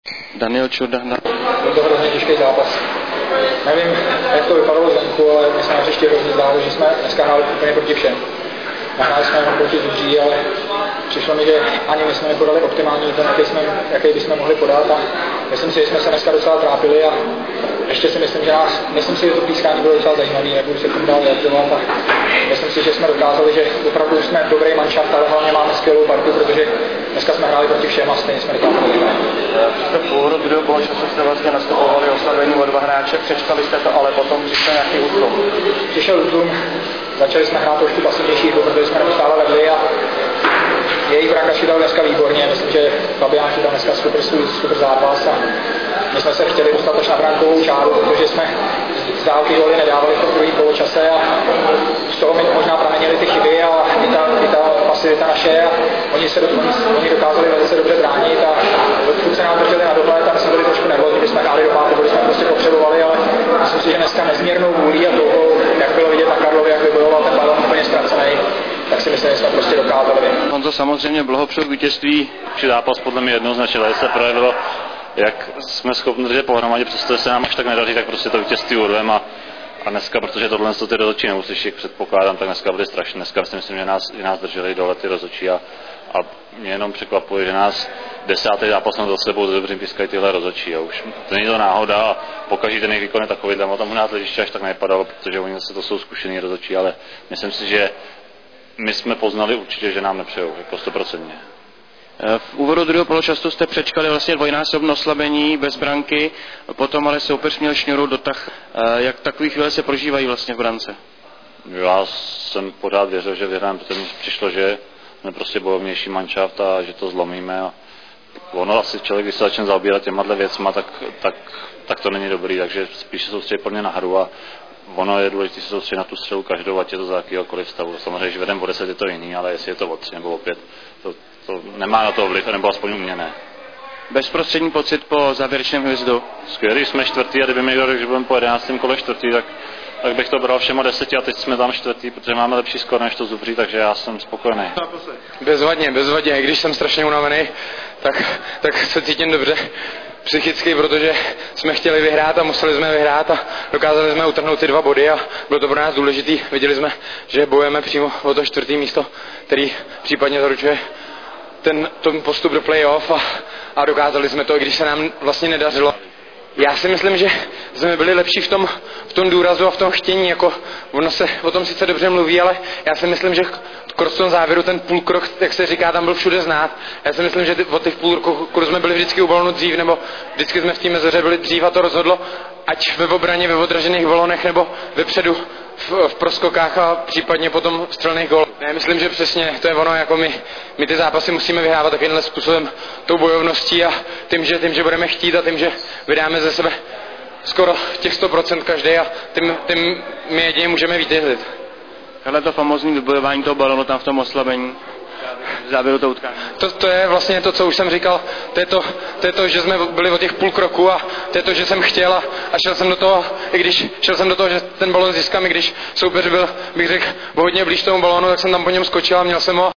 Daniel Čurda. Byl to hrozně těžký zápas. Nevím, jak to vypadalo zvenku, ale my jsme na hřišti hrozně zdálo, že jsme dneska hráli úplně proti všem. Nahráli jsme jenom proti Zubří, ale přišlo mi, že ani my jsme nepodali optimální výkon, jaký bychom mohli podat, a myslím si, že jsme se dneska docela trápili a ještě si myslím si, že to pískání bylo docela zajímavé, nebudu se k tomu dál vyjadřovat, a myslím si, že jsme dokázali, že opravdu jsme dobrý manšaft, ale hlavně máme skvělou partu, protože dneska jsme hráli proti všem a stejně jsme dokázali vyhrát. Jste v půlhodu druhého poločasu jste vlastně nastupovali oslabení o 2 hráče, přečkali jste to, ale potom přišel nějaký útlum. Přišel útlum, začali jsme hrát trošku pasivnější hru, protože jsme neustále vedli a jejich brankář dal dneska výborně. Myslím, že Fabián dal dneska super zápas a my jsme se chtěli dostat až na brankovou čáru, protože jsme z dálky góly nedávali v tom druhém poločase a z toho mi možná pramenily ty chyby a i ta pasivita naše a oni dokázali velice dobře bránit a furt se nám drželi na dohled a my jsme byli trošku nervózní, když jsme hráli do pátu, když jsme prostě potřebovali, ale myslím si, že dneska nezměrnou vůlí a toho, jak bylo vidět na Karlově, jak vybojoval ten balon úplně ztracený, tak si myslím, že jsme prostě dokázali. On to samozřejmě blahopřeju vítězství. Zápas podle mě jednoznačně se projevilo, jak jsme schopni držet pohromadě, přestože se nám až tak nedaří, tak prostě to vítězství urvem a dneska, protože tohle ty rozhodčí neuslyší, předpokládám, tak dneska byly strašné. Dneska si myslím, že nás drželi dole ty rozhodčí a mě jenom překvapuje, že nás 10. zápas za sebou dobře pískají tyhle rozhodčí a už to není to náhoda a pokaždý ten jejich výkon je takový, tam na hlediště až tak nevypadalo, protože oni zase to jsou zkušený rozhodčí, ale myslím si, že my jsme poznali určitě, že nám nepřejou, jako 100%. V úvodu druhého poločasu jste přečkali vlastně dvojnásobné oslabení bez branky, potom ale soupeř měl šňůru dotah. Jak takové chvíle se prožívají vlastně v brance? Já jsem pořád věřil, že vyhrajeme, protože mi přišlo, že jsme prostě bojovnější manšaft a že to zlomíme. A ono asi člověk, když se začne zaobírat těmahle věcma, tak to není dobrý, takže spíš se soustředit plně na hru a ono je důležité se soustředit na tu střelu každou, ať je to za jakýhokoliv stavu. Samozřejmě, že vedem o 10 je to jiný, ale jestli je to o 3 nebo o 5, to nemá na to vliv, nebo aspoň u mě ne. Bezprostřední pocit po závěrečném hvězdu? Skvělý, jsme čtvrtý a kdyby mi někdo řekl, že budeme po 11. kole čtvrtý, tak bych to bral všema 10 a teď jsme tam čtvrtý, protože máme lepší skor než to Zubří, takže já jsem spokojený. Bezvadně, když jsem strašně unavený, tak se cítím dobře psychicky, protože jsme chtěli vyhrát a museli jsme vyhrát a dokázali jsme utrhnout ty 2 body a bylo to pro nás důležitý. Viděli jsme, že bojujeme přímo o to 4. místo, který případně zaručuje ten postup do play-off a dokázali jsme to, i když se nám vlastně nedařilo. Já si myslím, že jsme byli lepší v tom důrazu a v tom chtění, jako ono se o tom sice dobře mluví, ale já si myslím, že v tom závěru ten půlkrok, jak se říká, tam byl všude znát. Já si myslím, že od těch půlkroků jsme byli vždycky u balonu dřív, nebo vždycky jsme v té mezeře byli dřív a to rozhodlo, ať ve obraně, ve odražených balonech, nebo vepředu v proskokách a případně potom v střelných gólech. Já myslím, že přesně to je ono, jako my ty zápasy musíme vyhrávat takovýmhle způsobem, tou bojovností a tím, že budeme chtít a tím, že vydáme ze sebe skoro těch 100% každý a tím my jedině můžeme vítězit. Hele, to famózní vybojování toho balonu tam v tom oslabení, v závěru toho utkání. To je vlastně to, co už jsem říkal, to je to, že jsme byli o těch půl kroku a to je to, že jsem chtěl a šel jsem do toho, i když šel jsem do toho, že ten balon získám, i když soupeř byl, bych řekl, hodně blíž tomu balonu, tak jsem tam po něm skočil a měl jsem ho.